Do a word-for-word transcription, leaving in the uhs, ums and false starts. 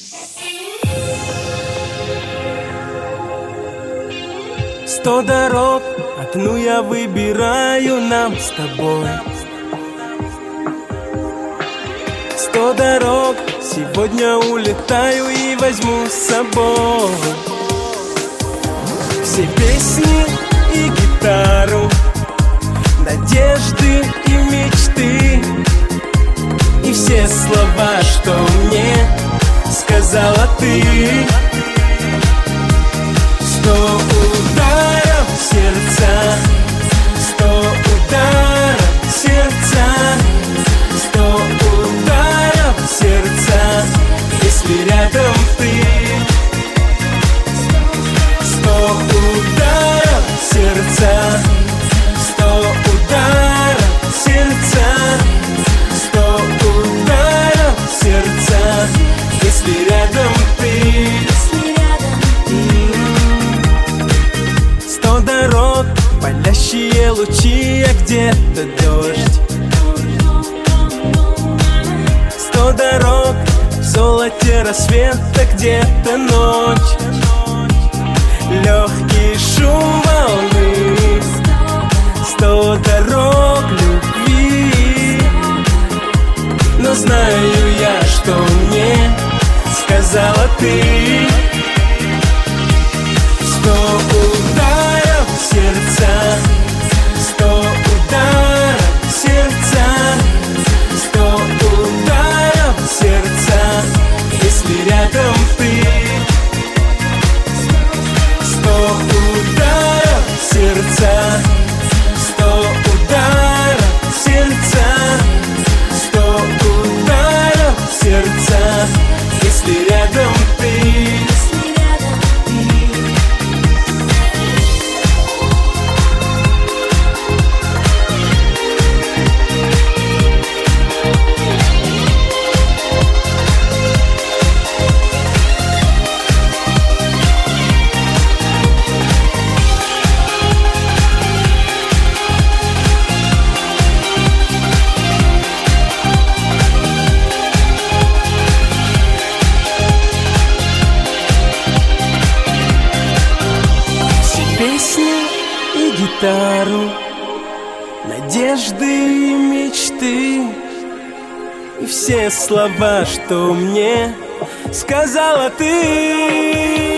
Сто дорог, одну я выбираю нам с тобой. Сто дорог, сегодня улетаю и возьму с собой все песни и гитару, надежды и мечты, и все слова, что мне сказала ты. Сто ударов сердца, сто ударов сердца, сто ударов сердца, если рядом ты. Сто ударов сердца, сто ударов сердца, сто ударов сердца, если рядом ты. Сто дорог, палящие лучи, а где-то дождь. Сто дорог, в золоте рассвета, где-то ночь. Легкий шум волны, сто дорог любви. Но знаю я, что мне сказала ты. Сто ударов сердца, сто ударов сердца, сто ударов сердца, если рядом ты. Сто ударов сердца, сто ударов сердца, сто ударов сердца, если рядом ты. Песни и гитару, надежды и мечты, и все слова, что мне сказала ты.